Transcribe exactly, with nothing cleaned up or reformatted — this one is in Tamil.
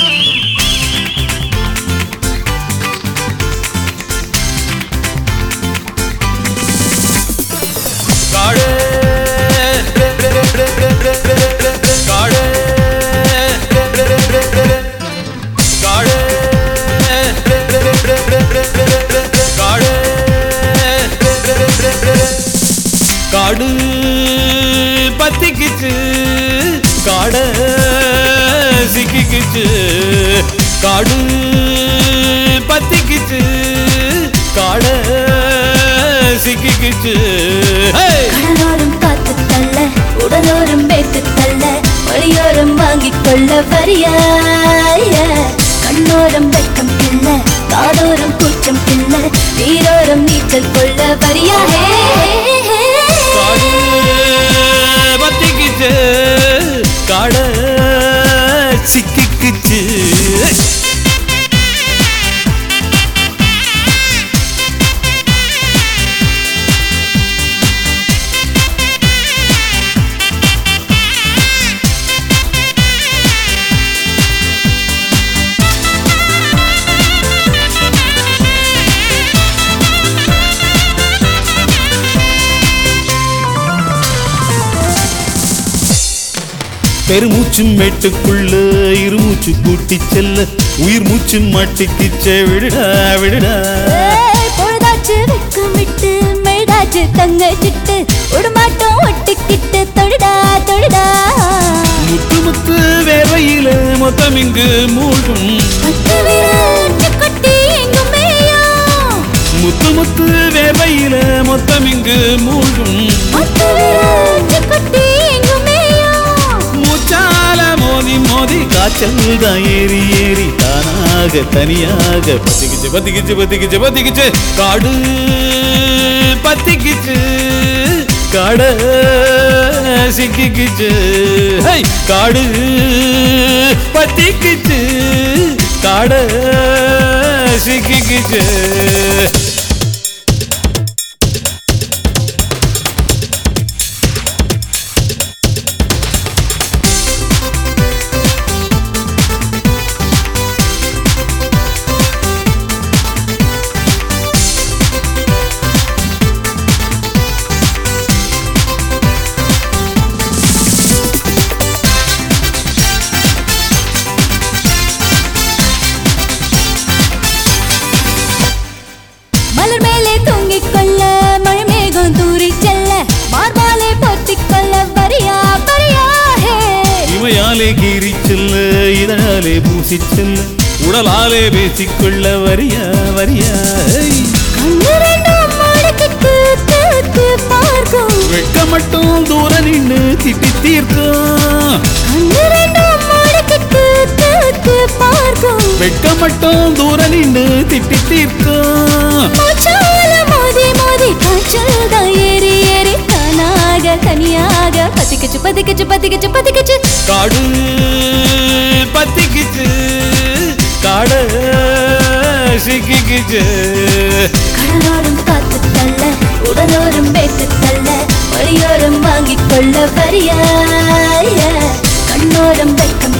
காடு பத்திக்கிச்சு காட சிக்கிக்கிச்சு காடு பத்திக்கிச்சு காட சிக்கிக்கிச்சு கடலோரம் காத்து தள்ள உடலோரம் பேத்து தள்ள வழியோரம் வாங்கிக் கொள்ள வரியாய கண்ணோரம் வெக்கம் பிள்ள காதோரம் கூச்சம் பிள்ள நீரோரம் நீச்சல் கொள்ள வரியாயே பத்திக்கிச்சு காட சிக்கிக்கிச்சு பெருமூச்சு மேட்டுக்குள்ள இருமூச்சு கூட்டி செல்ல உயிர் மூச்சு மாட்டிக்கிச்சே விடுடா விடுடா பொழுதாச்சு வெக்கமிட்டு மெழுதாச்சு தங்கச்சிட்டு உடுமாட்டம் ஒட்டிக்கிட்டு தொழுடா தொழுடா முத்து முத்து வேர்வையில மொத்தம் இங்கு மூழ்கும் கொட்டி எங்கும் மேயும் முத்து முத்து வேர்வையில மொத்தம் இங்கு மூழ்கும் கொட்டி எங்கும் மூச்சால மோதி மோதி காய்ச்சல் தான் ஏறி ஏறி தானாக தனியாக பத்திக்கிச்சு பத்திக்கிச்சு பத்திக்கிச்சு பத்திக்கிச்சு காடு பத்திக்கிச்சு காட சிக்கிக்கிச்சு காடு பத்திக்கிச்சு காட சிக்கிக்கிச்சு மலர் மேலே தூங்கிக் கொள்ள மழை மேகம் தூரி செல்ல மார்பாலே போத்திக் கொள்ள வரியா வரியா இமையாலே கீறி செல்ல இதழாலே பூசி செல்ல உடலாலே பேசிக்கொள்ள வரியா வரியா வெட்க மட்டும் தூர நின்று திட்டி தீர்க்கும் வெட்க மட்டும் தூர நின்று திட்டி தீர்க்கும் மோதி மோதி காய்ச்சல் தான் ஏறி ஏறி தானாக தனியாக பத்திக்கிச்சு பத்திக்கிச்சு பத்திக்கிச்சு பத்திக்கிச்சு காடு பத்திக்கிச்சு காட சிக்கிக்கிச்சு கடலோரம் காத்து தள்ள உடலோரம் பேத்து தள்ள வழியோரம் வாங்கிக் கொள்ள வரியாய கண்ணோரம் வெக்கம்